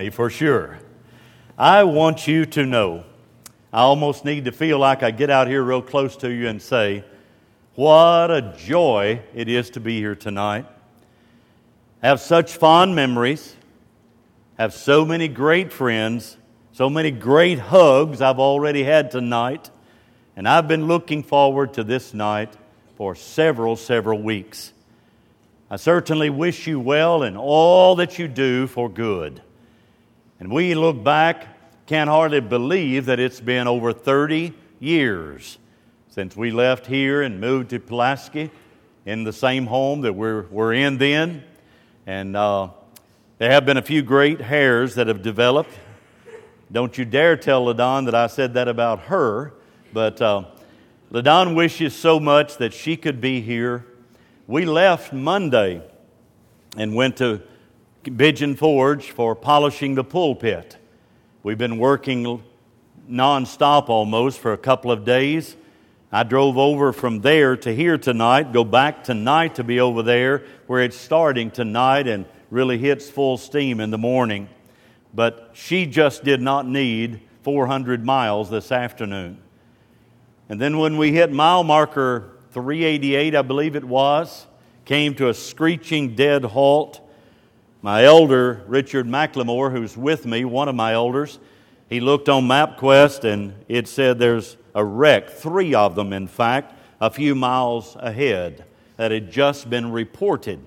me for sure. I want you to know, I almost need to feel like I get out here real close to you and say, what a joy it is to be here tonight. Have such fond memories, have so many great friends, so many great hugs I've already had tonight, and I've been looking forward to this night for several weeks. I certainly wish you well in all that you do for good. And we look back, can't hardly believe that it's been over 30 years since we left here and moved to Pulaski in the same home that we're in then. And there have been a few great hairs that have developed. Don't you dare tell LaDon that I said that about her. But LaDon wishes so much that she could be here. We left Monday and went to Pigeon Forge for polishing the pulpit. We've been working nonstop almost for a couple of days. I drove over from there to here tonight, go back tonight to be over there where it's starting tonight and really hits full steam in the morning. But she just did not need 400 miles this afternoon. And then when we hit mile marker 388, I believe it was, came to a screeching dead halt. My elder, Richard McLemore, who's with me, one of my elders, he looked on MapQuest and it said there's a wreck, 3 of them in fact, a few miles ahead that had just been reported.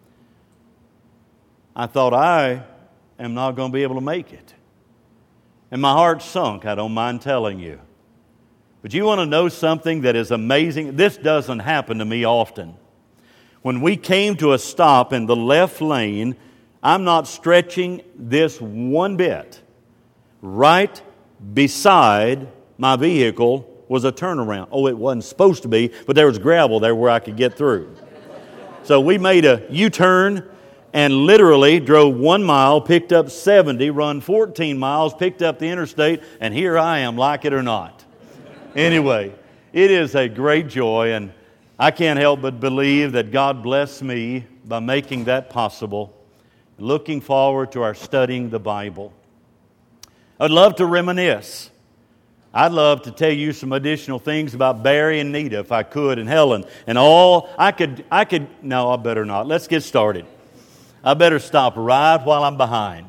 I thought, I am not going to be able to make it. And my heart sunk, I don't mind telling you. But you want to know something that is amazing? This doesn't happen to me often. When we came to a stop in the left lane, I'm not stretching this one bit. Right beside my vehicle was a turnaround. Oh, it wasn't supposed to be, but there was gravel there where I could get through. So we made a U-turn and literally drove 1 mile, picked up 70, run 14 miles, picked up the interstate, and here I am, like it or not. Anyway, it is a great joy, and I can't help but believe that God blessed me by making that possible. Looking forward to our studying the Bible. I'd love to reminisce. I'd love to tell you some additional things about Barry and Nita if I could, and Helen, and all. No, I better not. Let's get started. I better stop right while I'm behind.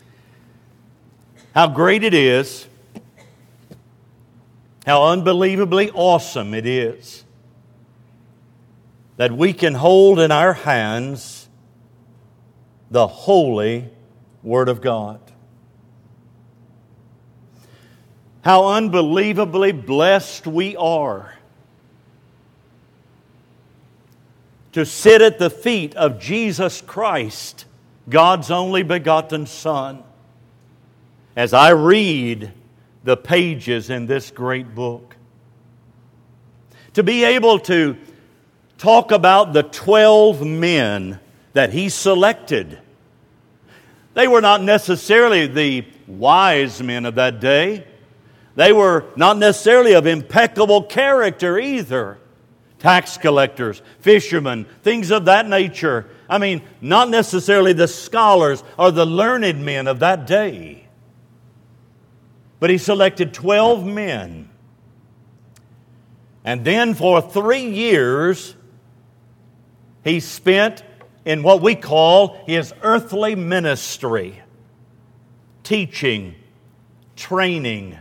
How great it is, how unbelievably awesome it is that we can hold in our hands the holy Word of God. How unbelievably blessed we are to sit at the feet of Jesus Christ, God's only begotten Son, as I read the pages in this great book. To be able to talk about the 12 men that He selected. They were not necessarily the wise men of that day. They were not necessarily of impeccable character either. Tax collectors, fishermen, things of that nature. I mean, not necessarily the scholars or the learned men of that day. But He selected 12 men. And then for 3 years, He spent in what we call His earthly ministry. Teaching, training,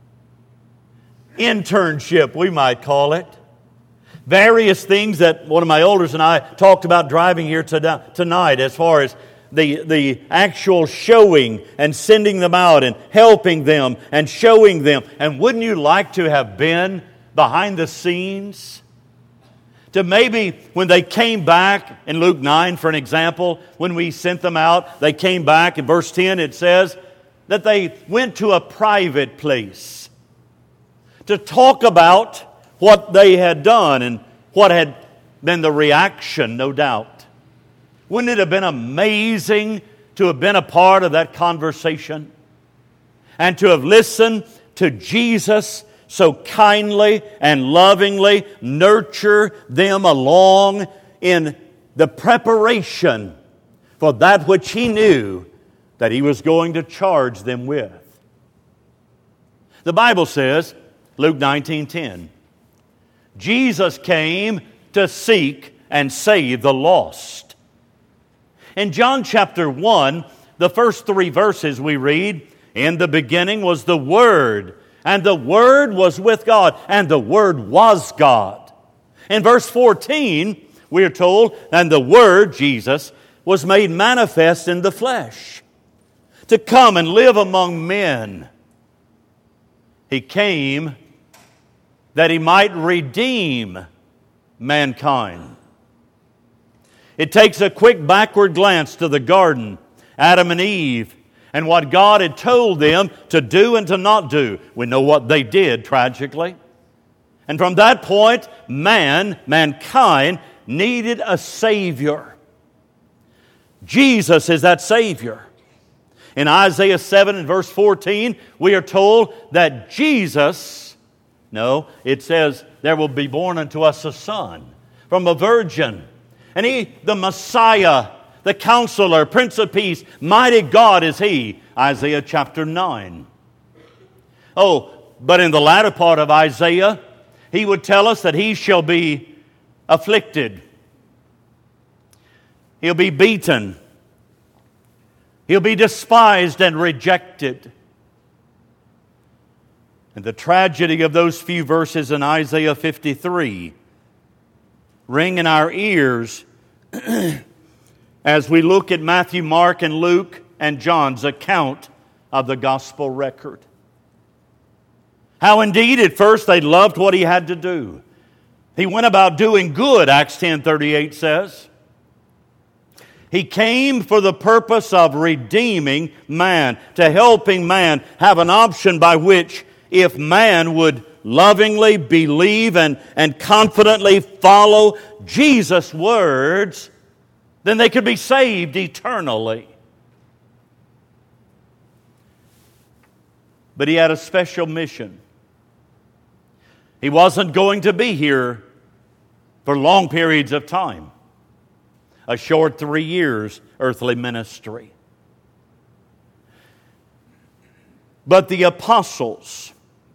internship, we might call it. Various things that one of my elders and I talked about driving here tonight as far as the actual showing and sending them out and helping them and showing them. And wouldn't you like to have been behind the scenes? To maybe when they came back in Luke 9, for an example, when we sent them out, they came back. In verse 10 it says that they went to a private place to talk about what they had done and what had been the reaction, no doubt. Wouldn't it have been amazing to have been a part of that conversation and to have listened to Jesus so kindly and lovingly nurture them along in the preparation for that which He knew that He was going to charge them with. The Bible says, Luke 19:10, Jesus came to seek and save the lost. In John chapter 1, the first 3 verses we read, in the beginning was the Word, and the Word was with God, and the Word was God. In verse 14, we are told, and the Word, Jesus, was made manifest in the flesh, to come and live among men. He came that He might redeem mankind. It takes a quick backward glance to the garden, Adam and Eve, and what God had told them to do and to not do. We know what they did, tragically. And from that point, mankind, needed a Savior. Jesus is that Savior. In Isaiah 7 and verse 14, we are told that Jesus, it says, there will be born unto us a son from a virgin. And He, the Messiah, the Counselor, Prince of Peace, mighty God is He. Isaiah chapter 9. But in the latter part of Isaiah, He would tell us that He shall be afflicted. He'll be beaten. He'll be despised and rejected. And the tragedy of those few verses in Isaiah 53 ring in our ears as we look at Matthew, Mark, and Luke, and John's account of the gospel record. How indeed at first they loved what He had to do. He went about doing good, Acts 10:38 says. He came for the purpose of redeeming man, to helping man have an option by which, if man would lovingly believe and confidently follow Jesus' words, then they could be saved eternally. But He had a special mission. He wasn't going to be here for long periods of time. A short 3 years earthly ministry. But the apostles,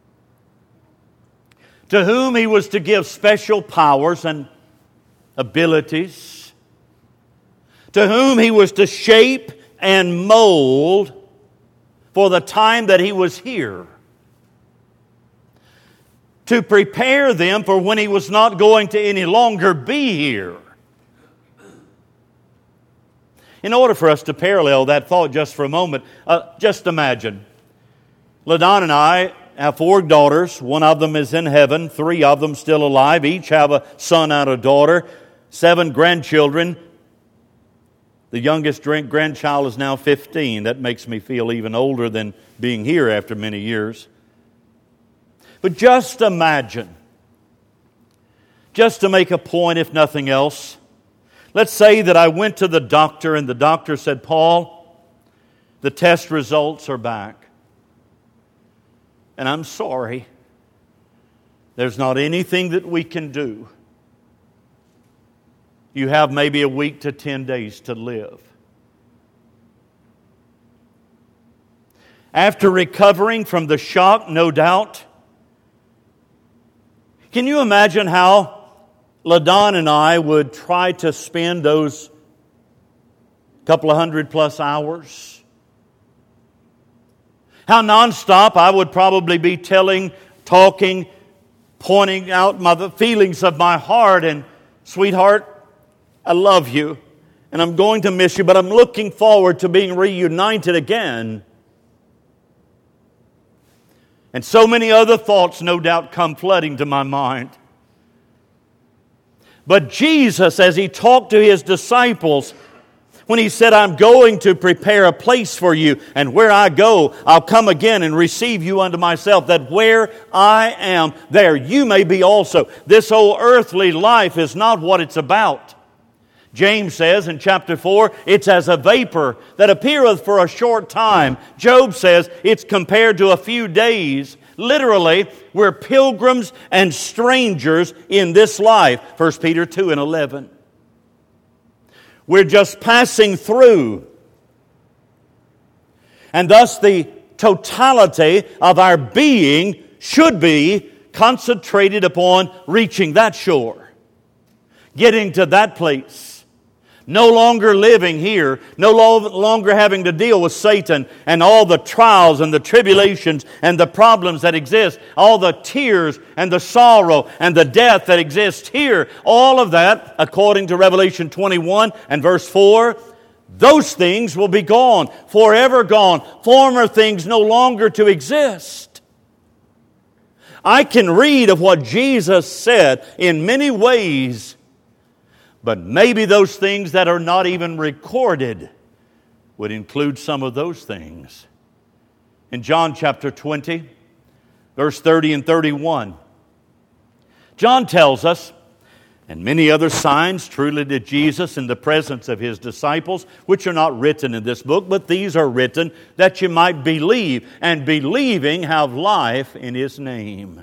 to whom He was to give special powers and abilities, to whom He was to shape and mold for the time that He was here, to prepare them for when He was not going to any longer be here. In order for us to parallel that thought just for a moment, just imagine. LaDon and I have 4 daughters. 1 of them is in heaven. 3 of them still alive. Each have a son and a daughter. 7 grandchildren. The youngest grandchild is now 15. That makes me feel even older than being here after many years. But just imagine, just to make a point if nothing else, let's say that I went to the doctor and the doctor said, Paul, the test results are back. And I'm sorry, there's not anything that we can do. You have maybe a week to 10 days to live. After recovering from the shock, no doubt, can you imagine how LaDon and I would try to spend those couple of 100+ hours? How nonstop I would probably be telling, talking, pointing out the feelings of my heart, and sweetheart, I love you, and I'm going to miss you, but I'm looking forward to being reunited again. And so many other thoughts, no doubt, come flooding to my mind. But Jesus, as He talked to His disciples, when He said, I'm going to prepare a place for you, and where I go, I'll come again and receive you unto myself, that where I am, there you may be also. This whole earthly life is not what it's about. James says in chapter 4, it's as a vapor that appeareth for a short time. Job says it's compared to a few days. Literally, we're pilgrims and strangers in this life. 1 Peter 2 and 11. We're just passing through. And thus the totality of our being should be concentrated upon reaching that shore, getting to that place. No longer living here, no longer having to deal with Satan and all the trials and the tribulations and the problems that exist, all the tears and the sorrow and the death that exists here, all of that, according to Revelation 21 and verse 4, those things will be gone, forever gone, former things no longer to exist. I can read of what Jesus said in many ways, but maybe those things that are not even recorded would include some of those things. In John chapter 20, verse 30 and 31, John tells us, "And many other signs truly did Jesus in the presence of His disciples, which are not written in this book, but these are written that you might believe, and believing have life in His name."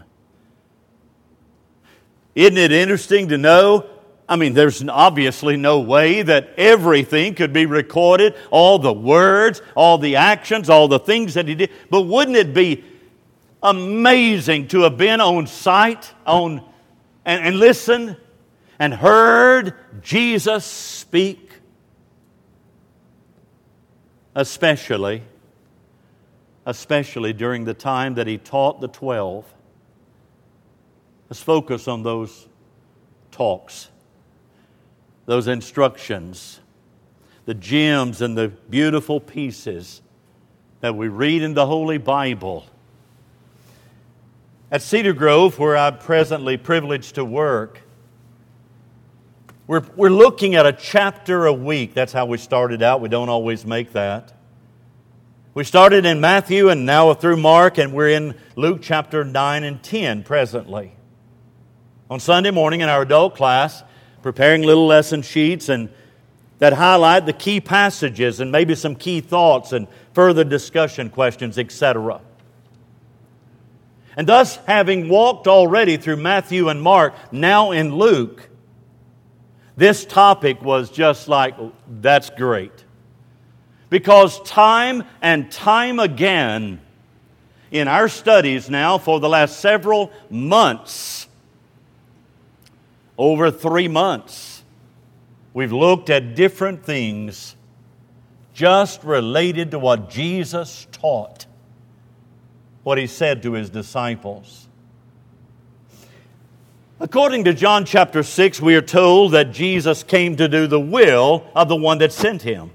Isn't it interesting to know? I mean, there's obviously no way that everything could be recorded, all the words, all the actions, all the things that He did. But wouldn't it be amazing to have been on site and listened and heard Jesus speak? Especially during the time that He taught the 12. Let's focus on those talks, those instructions, the gems and the beautiful pieces that we read in the Holy Bible. At Cedar Grove, where I'm presently privileged to work, we're looking at a chapter a week. That's how we started out. We don't always make that. We started in Matthew and now through Mark, and we're in Luke chapter 9 and 10 presently. On Sunday morning in our adult class, preparing little lesson sheets and that highlight the key passages and maybe some key thoughts and further discussion questions, etc. And thus, having walked already through Matthew and Mark, now in Luke, this topic was just like, that's great. Because time and time again, in our studies now for the last several months, over 3 months, we've looked at different things just related to what Jesus taught, what He said to His disciples. According to John chapter 6, we are told that Jesus came to do the will of the one that sent Him.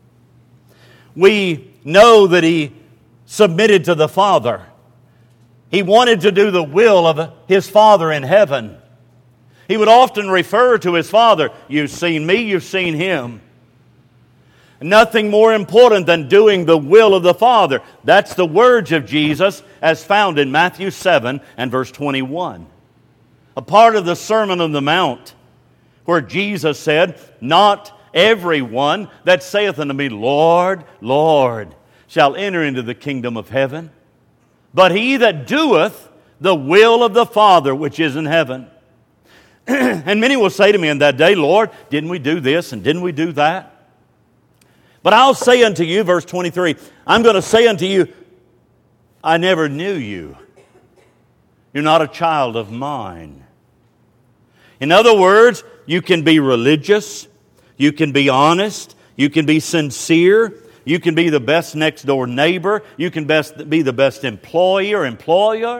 We know that He submitted to the Father. He wanted to do the will of His Father in heaven. He would often refer to His Father, "You've seen me, you've seen Him." Nothing more important than doing the will of the Father. That's the words of Jesus as found in Matthew 7 and verse 21. A part of the Sermon on the Mount where Jesus said, "Not everyone that saith unto me, Lord, Lord, shall enter into the kingdom of heaven, but he that doeth the will of the Father which is in heaven." And many will say to me in that day, "Lord, didn't we do this and didn't we do that?" But I'll say unto you, verse 23, I'm going to say unto you, "I never knew you. You're not a child of mine." In other words, you can be religious, you can be honest, you can be sincere, you can be the best next door neighbor, you can be the best employee or employer.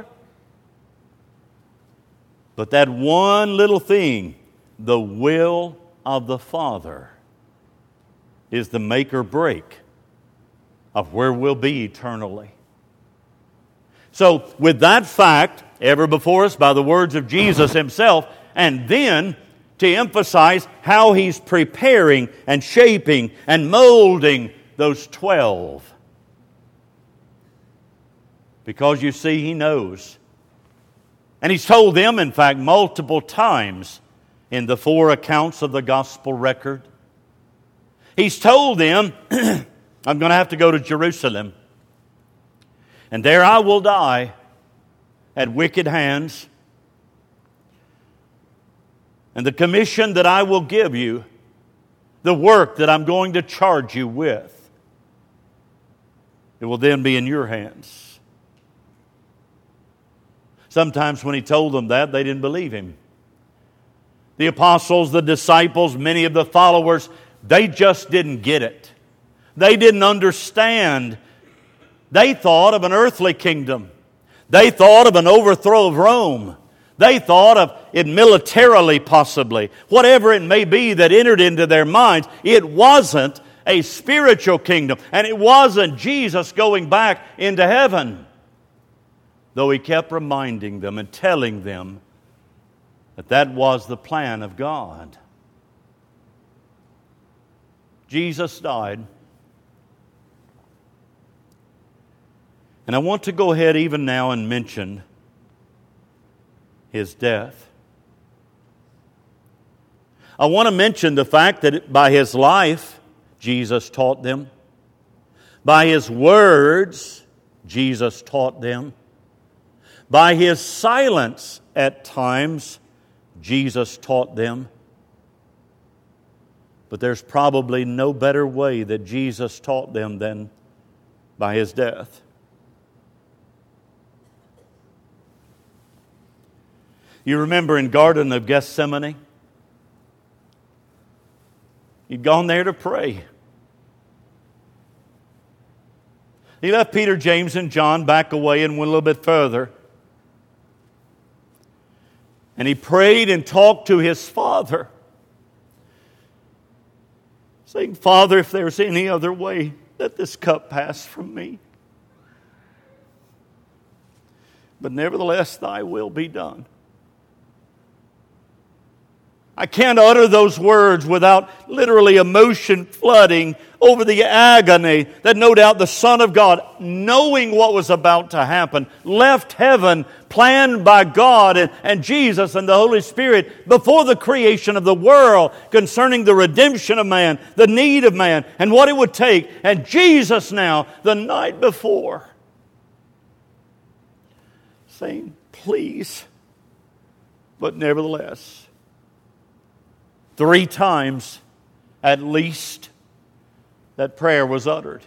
But that one little thing, the will of the Father, is the make or break of where we'll be eternally. So, with that fact ever before us by the words of Jesus Himself, and then to emphasize how He's preparing and shaping and molding those 12. Because you see, He knows. And He's told them, in fact, multiple times in the 4 accounts of the gospel record. He's told them, "I'm going to have to go to Jerusalem, and there I will die at wicked hands. And the commission that I will give you, the work that I'm going to charge you with, It will then be in your hands. Sometimes when He told them that, they didn't believe Him. The apostles, the disciples, many of the followers, they just didn't get it. They didn't understand. They thought of an earthly kingdom. They thought of an overthrow of Rome. They thought of it militarily, possibly. Whatever it may be that entered into their minds, it wasn't a spiritual kingdom. And it wasn't Jesus going back into heaven. Though He kept reminding them and telling them that that was the plan of God. Jesus died. And I want to go ahead even now and mention His death. I want to mention the fact that by His life, Jesus taught them. By His words, Jesus taught them. By His silence at times, Jesus taught them. But there's probably no better way that Jesus taught them than by His death. You remember in Garden of Gethsemane? He'd gone there to pray. He left Peter, James, and John back away and went a little bit further. And He prayed and talked to His Father, saying, Father, if there's any other way, let this cup pass from me. But nevertheless, Thy will be done. I can't utter those words without literally emotion flooding over the agony that no doubt the Son of God, knowing what was about to happen, left heaven planned by God and Jesus and the Holy Spirit before the creation of the world concerning the redemption of man, the need of man, and what it would take. And Jesus now, the night before, saying, please, but nevertheless. 3 times, at least, that prayer was uttered.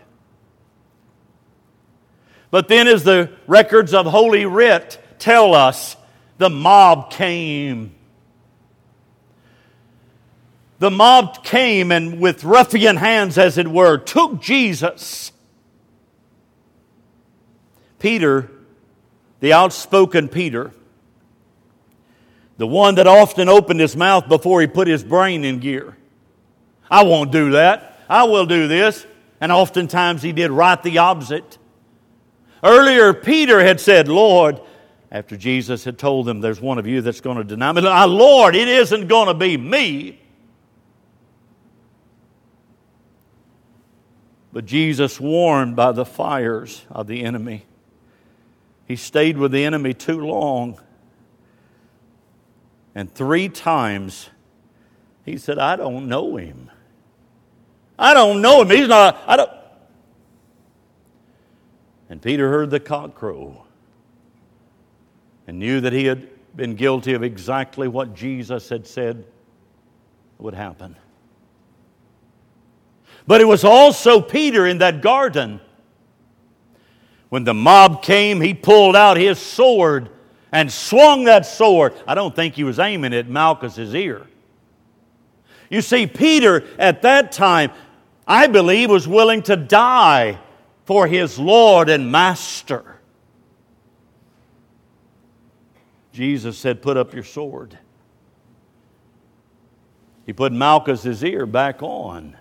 But then as the records of Holy Writ tell us, the mob came. The mob came and with ruffian hands, as it were, took Jesus. Peter, the outspoken Peter, the one that often opened his mouth before he put his brain in gear. I won't do that. I will do this. And oftentimes he did right the opposite. Earlier, Peter had said, Lord, after Jesus had told him, there's one of you that's going to deny me. Lord, it isn't going to be me. But Jesus, warned by the fires of the enemy, He stayed with the enemy too long. And 3 times He said, I don't know him. I don't know him. He's not, I don't. And Peter heard the cock crow and knew that he had been guilty of exactly what Jesus had said would happen. But it was also Peter in that garden. When the mob came, he pulled out his sword and swung that sword. I don't think he was aiming at Malchus's ear. You see, Peter at that time, I believe, was willing to die for his Lord and Master. Jesus said, put up your sword. He put Malchus's ear back on.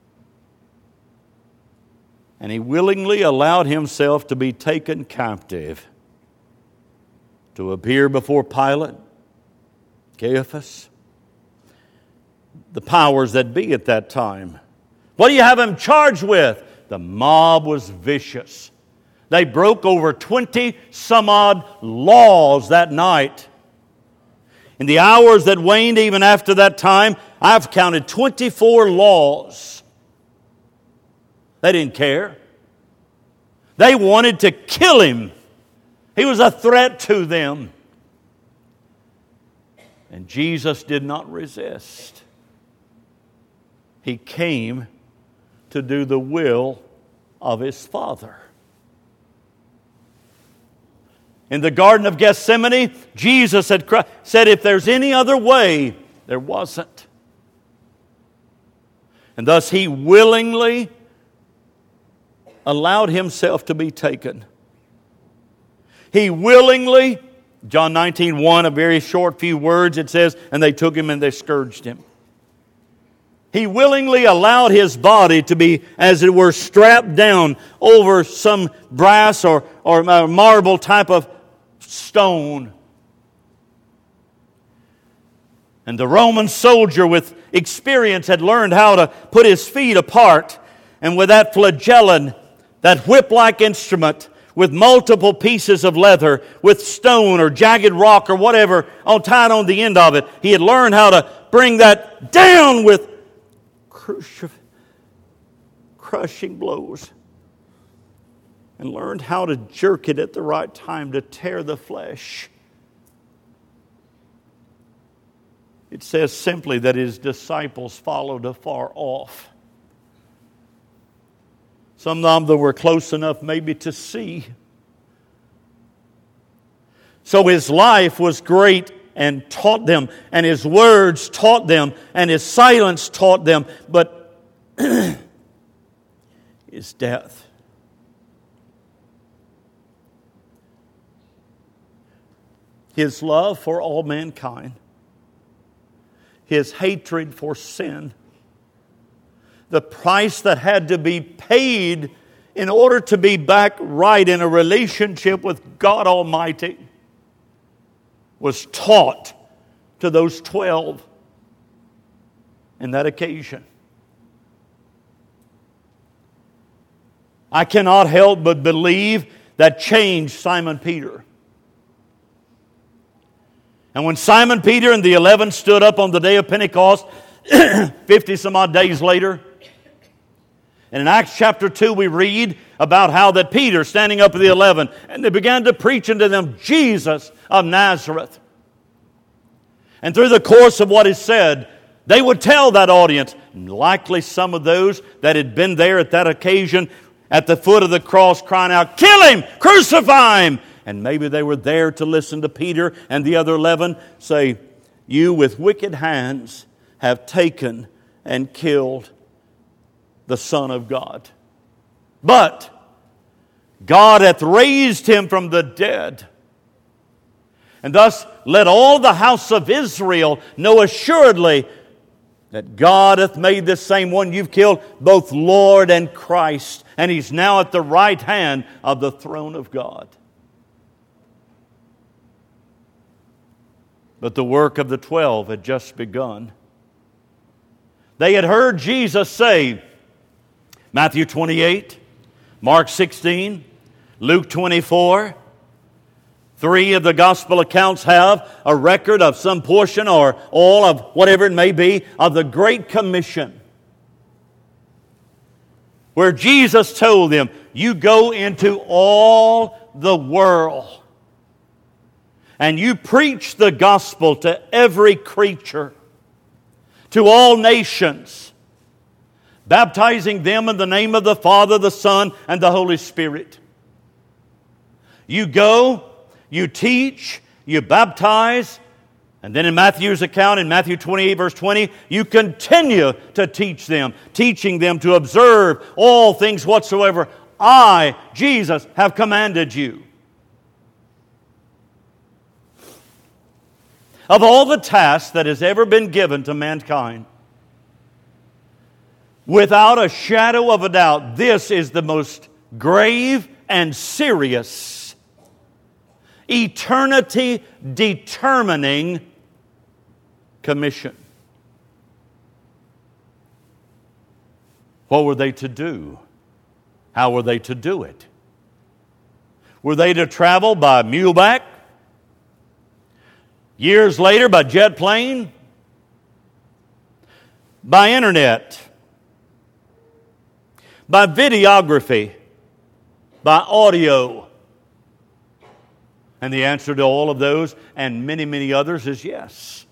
And he willingly allowed himself to be taken captive, to appear before Pilate, Caiaphas, the powers that be at that time. What do you have him charged with? The mob was vicious. They broke over 20 some odd laws that night. In the hours that waned even after that time, I've counted 24 laws. They didn't care. They wanted to kill him. He was a threat to them. And Jesus did not resist. He came to do the will of His Father. In the Garden of Gethsemane, Jesus had said, if there's any other way, there wasn't. And thus He willingly allowed Himself to be taken. He willingly, John 19:1, a very short few words, it says, and they took Him and they scourged Him. He willingly allowed His body to be, as it were, strapped down over some brass or marble type of stone. And the Roman soldier with experience had learned how to put his feet apart, and with that flagellum, that whip-like instrument with multiple pieces of leather, with stone or jagged rock or whatever tied on the end of it, he had learned how to bring that down with crushing blows, and learned how to jerk it at the right time to tear the flesh. It says simply that His disciples followed afar off. Some of them were close enough maybe to see. So His life was great and taught them, and His words taught them, and His silence taught them, but His death. His love for all mankind, His hatred for sin, the price that had to be paid in order to be back right in a relationship with God Almighty, was taught to those 12 in that occasion. I cannot help but believe that changed Simon Peter. And when Simon Peter and the 11 stood up on the day of Pentecost, 50 some odd days later, and in Acts chapter 2 we read about how that Peter standing up with the 11, and they began to preach unto them Jesus of Nazareth. And through the course of what is said, they would tell that audience, likely some of those that had been there at that occasion at the foot of the cross crying out, "Kill Him! Crucify Him!" And maybe they were there to listen to Peter and the other 11 say, "You with wicked hands have taken and killed the Son of God. But God hath raised Him from the dead, and thus let all the house of Israel know assuredly that God hath made this same one you've killed both Lord and Christ, and He's now at the right hand of the throne of God." But the work of the 12 had just begun. They had heard Jesus say, Matthew 28, Mark 16, Luke 24. 3 of the gospel accounts have a record of some portion or all of whatever it may be of the Great Commission, where Jesus told them, "You go into all the world and you preach the gospel to every creature, to all nations, baptizing them in the name of the Father, the Son, and the Holy Spirit." You go, you teach, you baptize, and then in Matthew's account, in Matthew 28, verse 20, you continue to teach them, teaching them to observe all things whatsoever I, Jesus, have commanded you. Of all the tasks that has ever been given to mankind, without a shadow of a doubt, this is the most grave and serious, eternity-determining commission. What were they to do? How were they to do it? Were they to travel by muleback? Years later, by jet plane? By internet? By videography? By audio? And the answer to all of those and many, many others is yes.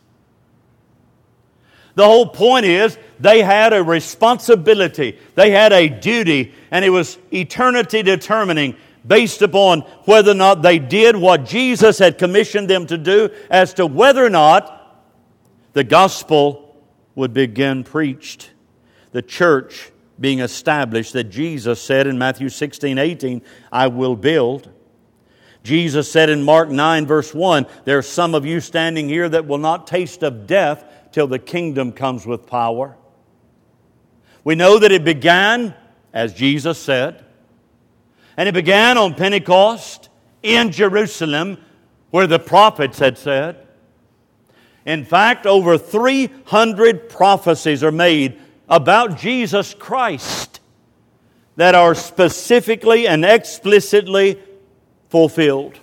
The whole point is they had a responsibility. They had a duty, and it was eternity determining. based upon whether or not they did what Jesus had commissioned them to do, as to whether or not the gospel would begin preached. The church being established that Jesus said in Matthew 16:18, I will build. Jesus said in Mark 9 verse 1, there are some of you standing here that will not taste of death till the kingdom comes with power. We know that it began, as Jesus said, and it began on Pentecost in Jerusalem, where the prophets had said. In fact, over 300 prophecies are made about Jesus Christ that are specifically and explicitly fulfilled.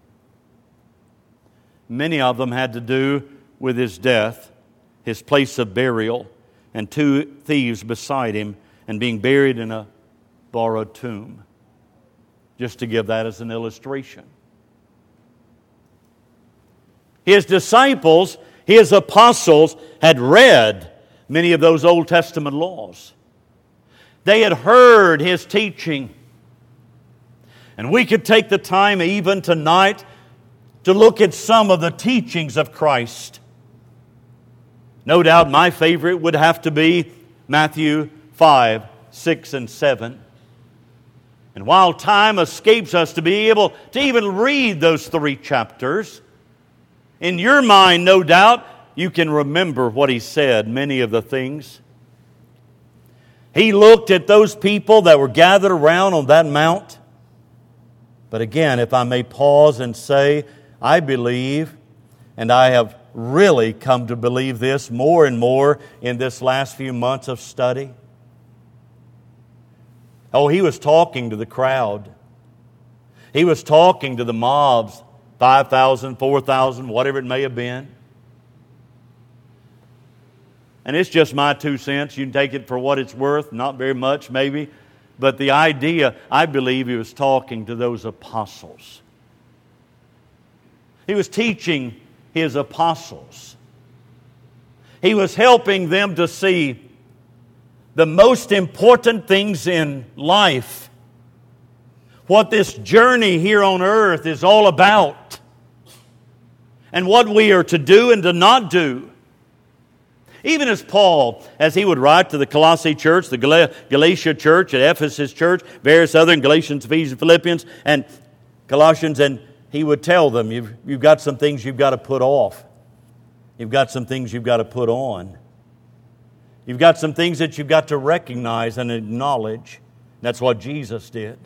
Many of them had to do with His death, His place of burial, and 2 thieves beside Him, and being buried in a borrowed tomb. Just to give that as an illustration. His disciples, His apostles, had read many of those Old Testament laws. They had heard His teaching. And we could take the time even tonight to look at some of the teachings of Christ. No doubt my favorite would have to be Matthew 5, 6, and 7. And while time escapes us to be able to even read those 3 chapters, in your mind, no doubt, you can remember what He said, many of the things. He looked at those people that were gathered around on that mount. But again, if I may pause and say, I believe, and I have really come to believe this more and more in this last few months of study. Oh, He was talking to the crowd. He was talking to the mobs, 5,000, 4,000, whatever it may have been. And it's just my 2 cents. You can take it for what it's worth, not very much maybe. But the idea, I believe He was talking to those apostles. He was teaching His apostles. He was helping them to see the most important things in life. What this journey here on earth is all about. And what we are to do and to not do. Even as Paul, as he would write to the Colossae church, the Galatia church, at Ephesus church, various other Galatians, Ephesians, Philippians, and Colossians, and he would tell them, you've got some things you've got to put off. You've got some things you've got to put on. You've got some things that you've got to recognize and acknowledge. That's what Jesus did.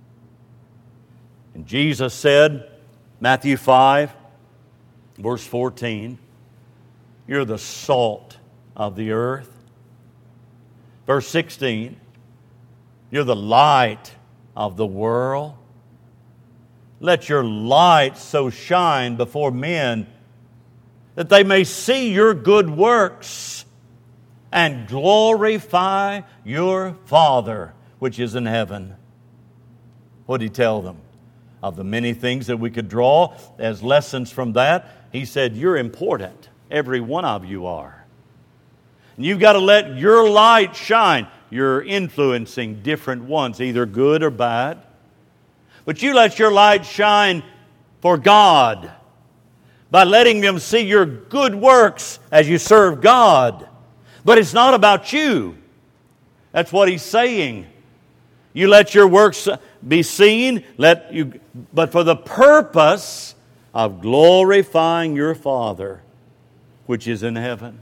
And Jesus said, Matthew 5, verse 14, you're the salt of the earth. Verse 16, you're the light of the world. Let your light so shine before men that they may see your good works and glorify your Father which is in heaven. What did He tell them? Of the many things that we could draw as lessons from that, He said, you're important. Every one of you are. And you've got to let your light shine. You're influencing different ones, either good or bad. But you let your light shine for God by letting them see your good works as you serve God. But it's not about you. That's what He's saying. You let your works be seen, but for the purpose of glorifying your Father which is in heaven.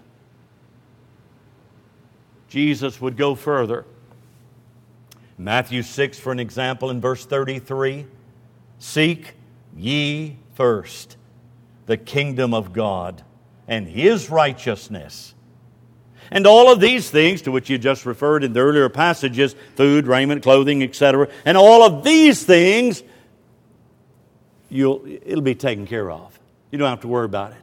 Jesus would go further. Matthew 6, for an example, in verse 33, seek ye first the kingdom of God and His righteousness. And all of these things, to which you just referred in the earlier passages, food, raiment, clothing, etc., and all of these things, it'll be taken care of. You don't have to worry about it.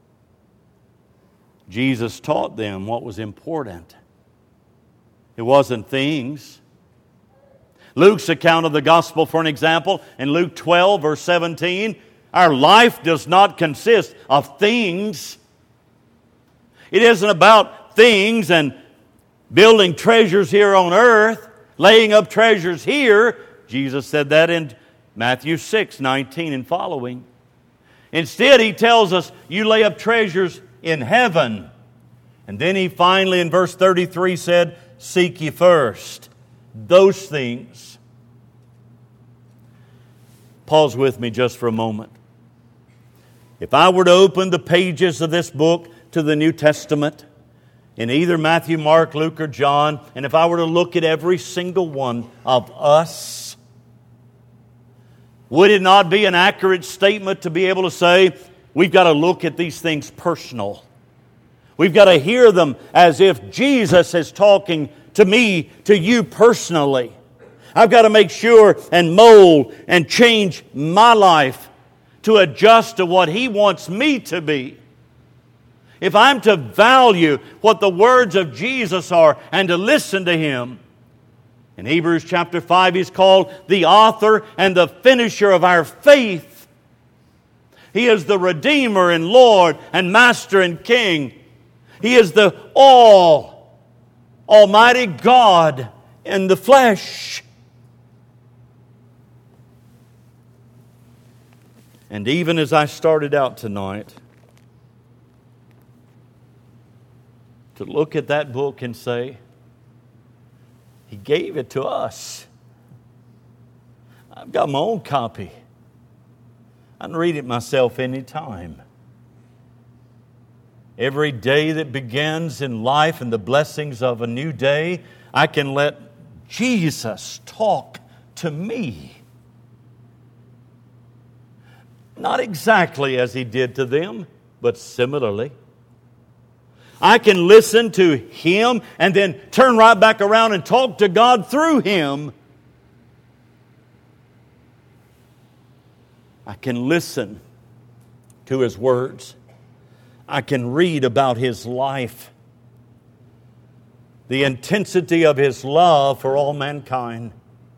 Jesus taught them what was important. It wasn't things. Luke's account of the gospel, for an example, in Luke 12, verse 17, our life does not consist of things. It isn't about things and building treasures here on earth, laying up treasures here. Jesus said that in Matthew 6:19 and following. Instead, He tells us, you lay up treasures in heaven. And then He finally, in verse 33, said, seek ye first those things. Pause with me just for a moment. If I were to open the pages of this book to the New Testament, in either Matthew, Mark, Luke, or John, and if I were to look at every single one of us, would it not be an accurate statement to be able to say, we've got to look at these things personal? We've got to hear them as if Jesus is talking to me, to you personally. I've got to make sure and mold and change my life to adjust to what He wants me to be. If I'm to value what the words of Jesus are and to listen to Him, in Hebrews chapter 5, He's called the author and the finisher of our faith. He is the Redeemer and Lord and Master and King. He is the Almighty God in the flesh. And even as I started out tonight, to look at that book and say, He gave it to us. I've got my own copy. I can read it myself anytime. Every day that begins in life and the blessings of a new day, I can let Jesus talk to me. Not exactly as He did to them, but similarly. I can listen to Him and then turn right back around and talk to God through Him. I can listen to His words. I can read about His life, the intensity of His love for all mankind.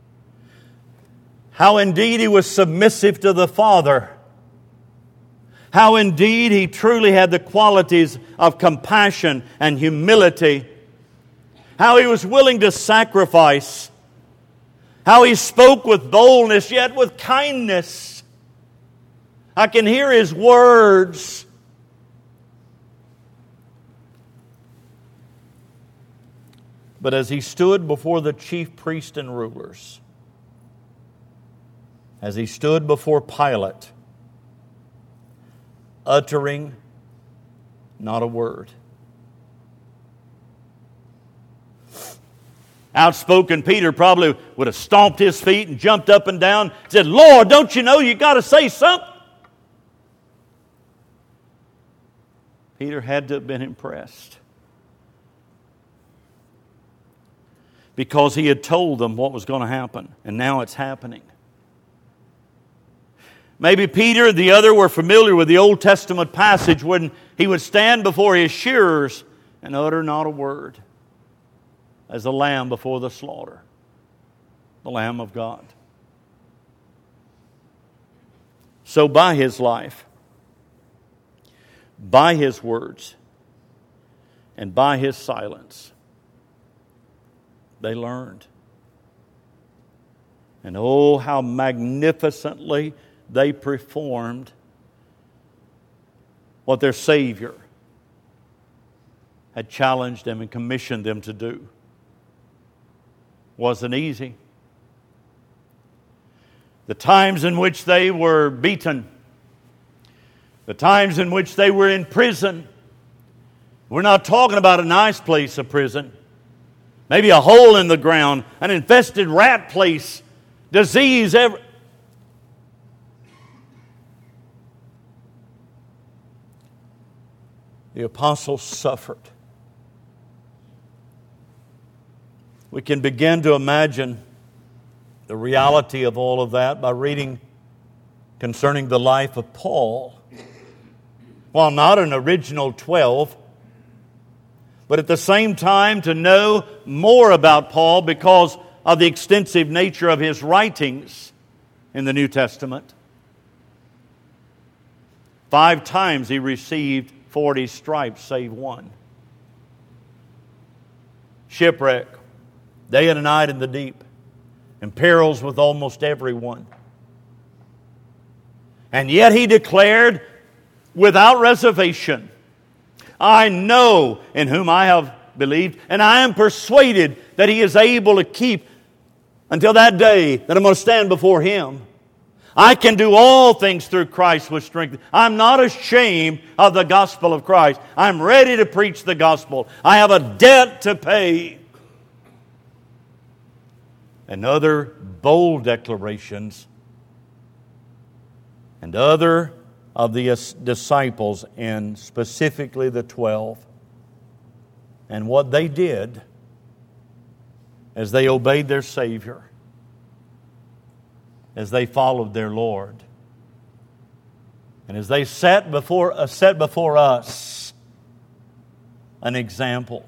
How indeed He was submissive to the Father. How indeed He truly had the qualities of compassion and humility. How He was willing to sacrifice. How He spoke with boldness yet with kindness. I can hear His words. But as He stood before the chief priests and rulers, as He stood before Pilate, uttering not a word. Outspoken Peter probably would have stomped his feet and jumped up and down and said, Lord, don't you know you got to say something? Peter had to have been impressed, because he had told them what was going to happen, and now it's happening. Maybe Peter and the other were familiar with the Old Testament passage when he would stand before his shearers and utter not a word, as a lamb before the slaughter, the Lamb of God. So by His life, by His words, and by His silence, they learned. And oh, how magnificently they performed what their Savior had challenged them and commissioned them to do. Wasn't easy. The times in which they were beaten, the times in which they were in prison. We're not talking about a nice place of prison. Maybe a hole in the ground, an infested rat place, disease. The apostles suffered. We can begin to imagine the reality of all of that by reading concerning the life of Paul. While not an original 12, but at the same time to know more about Paul because of the extensive nature of his writings in the New Testament. 5 times he received 40 stripes, save one. Shipwreck, day and a night in the deep, and perils with almost everyone. And yet he declared without reservation, I know in whom I have believed, and I am persuaded that He is able to keep until that day that I'm going to stand before Him. I can do all things through Christ which strengthens. I'm not ashamed of the gospel of Christ. I'm ready to preach the gospel. I have a debt to pay. And other bold declarations, and other of the disciples, and specifically the 12, and what they did as they obeyed their Savior, as they followed their Lord, and as they set before us an example.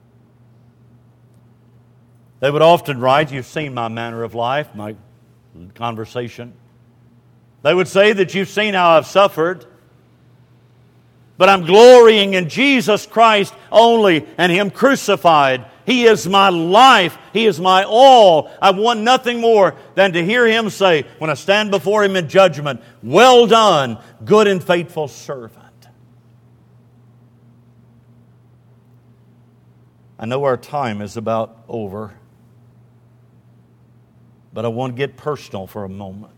They would often write, you've seen my manner of life, my conversation. They would say that you've seen how I've suffered, but I'm glorying in Jesus Christ only and Him crucified. He is my life. He is my all. I want nothing more than to hear Him say, when I stand before Him in judgment, well done, good and faithful servant. I know our time is about over, but I want to get personal for a moment.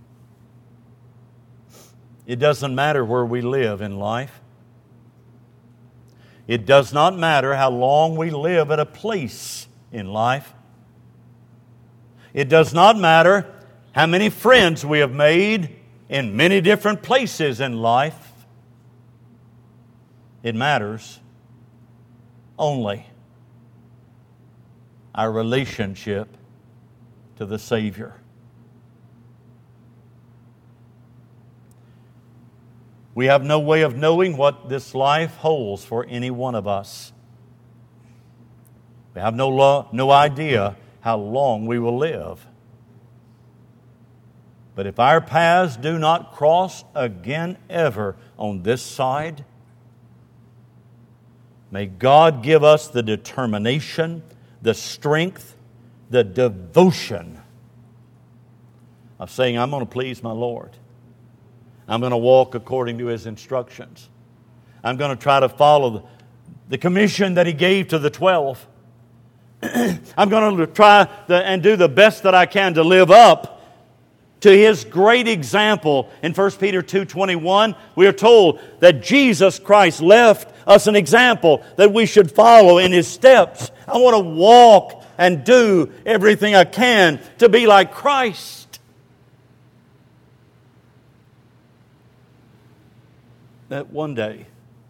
It doesn't matter where we live in life. It does not matter how long we live at a place in life. It does not matter how many friends we have made in many different places in life. It matters only our relationship to the Savior. We have no way of knowing what this life holds for any one of us. We have no idea how long we will live. But if our paths do not cross again ever on this side, may God give us the determination, the strength, the devotion of saying, I'm going to please my Lord. I'm going to walk according to His instructions. I'm going to try to follow the commission that He gave to the 12. I'm going to try and do the best that I can to live up to His great example. In 1 Peter 2:21, we are told that Jesus Christ left us an example that we should follow in His steps. I want to walk and do everything I can to be like Christ. That one day,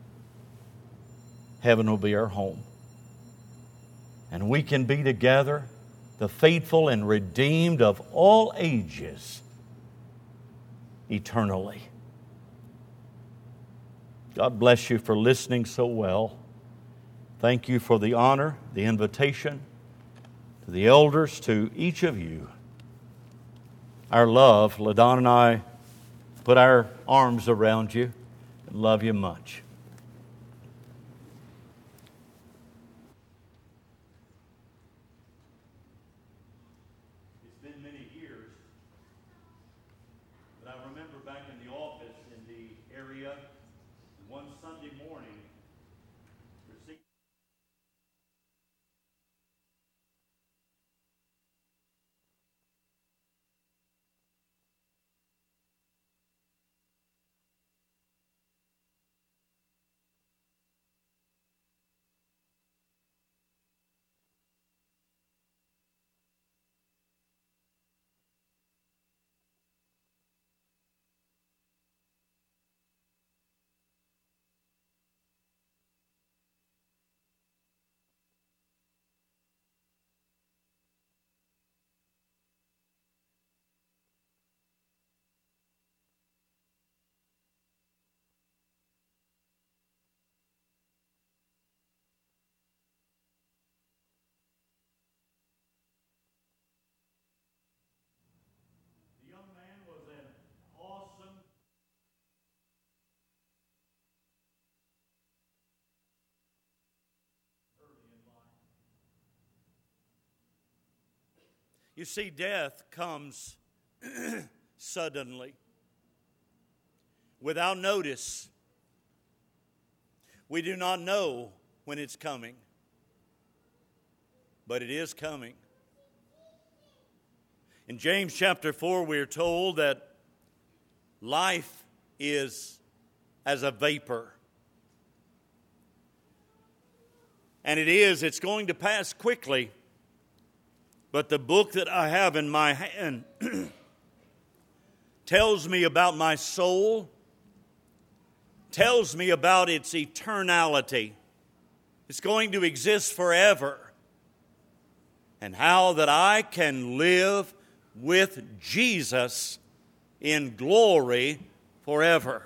heaven will be our home. And we can be together, the faithful and redeemed of all ages, eternally. God bless you for listening so well. Thank you for the honor, the invitation, to the elders, to each of you. Our love, LaDon and I put our arms around you. Love you much. It's been many years, but I remember back in the office in the area, one Sunday morning, you see, death comes suddenly. without notice. We do not know when it's coming, but it is coming. In James chapter 4, we are told that life is as a vapor. And it's going to pass quickly. But the book that I have in my hand tells me about my soul, tells me about its eternality. It's going to exist forever. And how that I can live with Jesus in glory forever.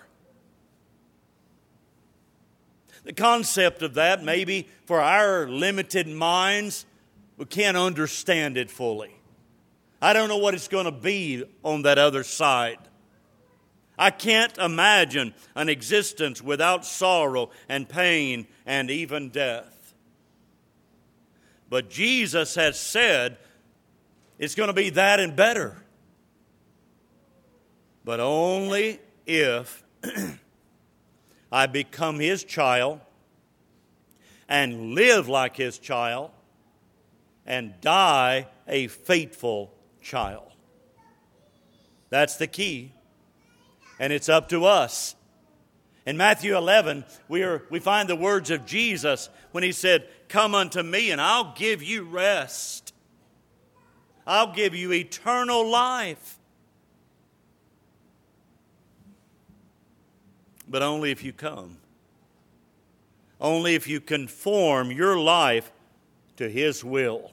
The concept of that, maybe for our limited minds, we can't understand it fully. I don't know what it's going to be on that other side. I can't imagine an existence without sorrow and pain and even death. But Jesus has said it's going to be that and better. But only if I become His child and live like His child and die a faithful child. That's the key. And it's up to us. In Matthew 11, we find the words of Jesus when He said, "Come unto me and I'll give you rest. I'll give you eternal life." But only if you come. Only if you conform your life to His will.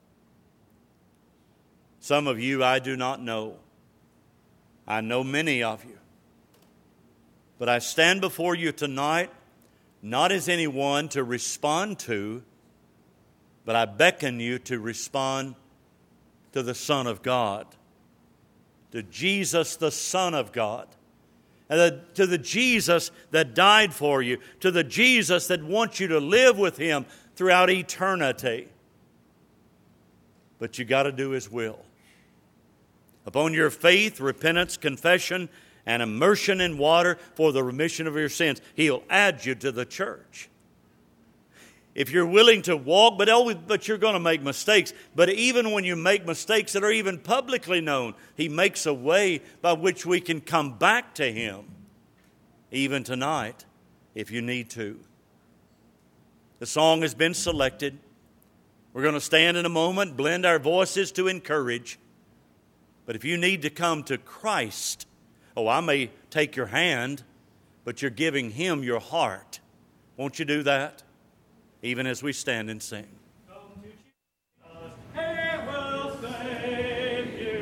Some of you I do not know. I know many of you. But I stand before you tonight, not as anyone to respond to, but I beckon you to respond to the Son of God, to Jesus, the Son of God, and to the Jesus that died for you, to the Jesus that wants you to live with Him throughout eternity. But you got to do His will. Upon your faith, repentance, confession, and immersion in water for the remission of your sins, He'll add you to the church. If you're willing to walk, but you're going to make mistakes. But even when you make mistakes that are even publicly known, He makes a way by which we can come back to Him. Even tonight, if you need to. The song has been selected. We're going to stand in a moment, blend our voices to encourage. But if you need to come to Christ, I may take your hand, but you're giving Him your heart. Won't you do that? Even as we stand and sing.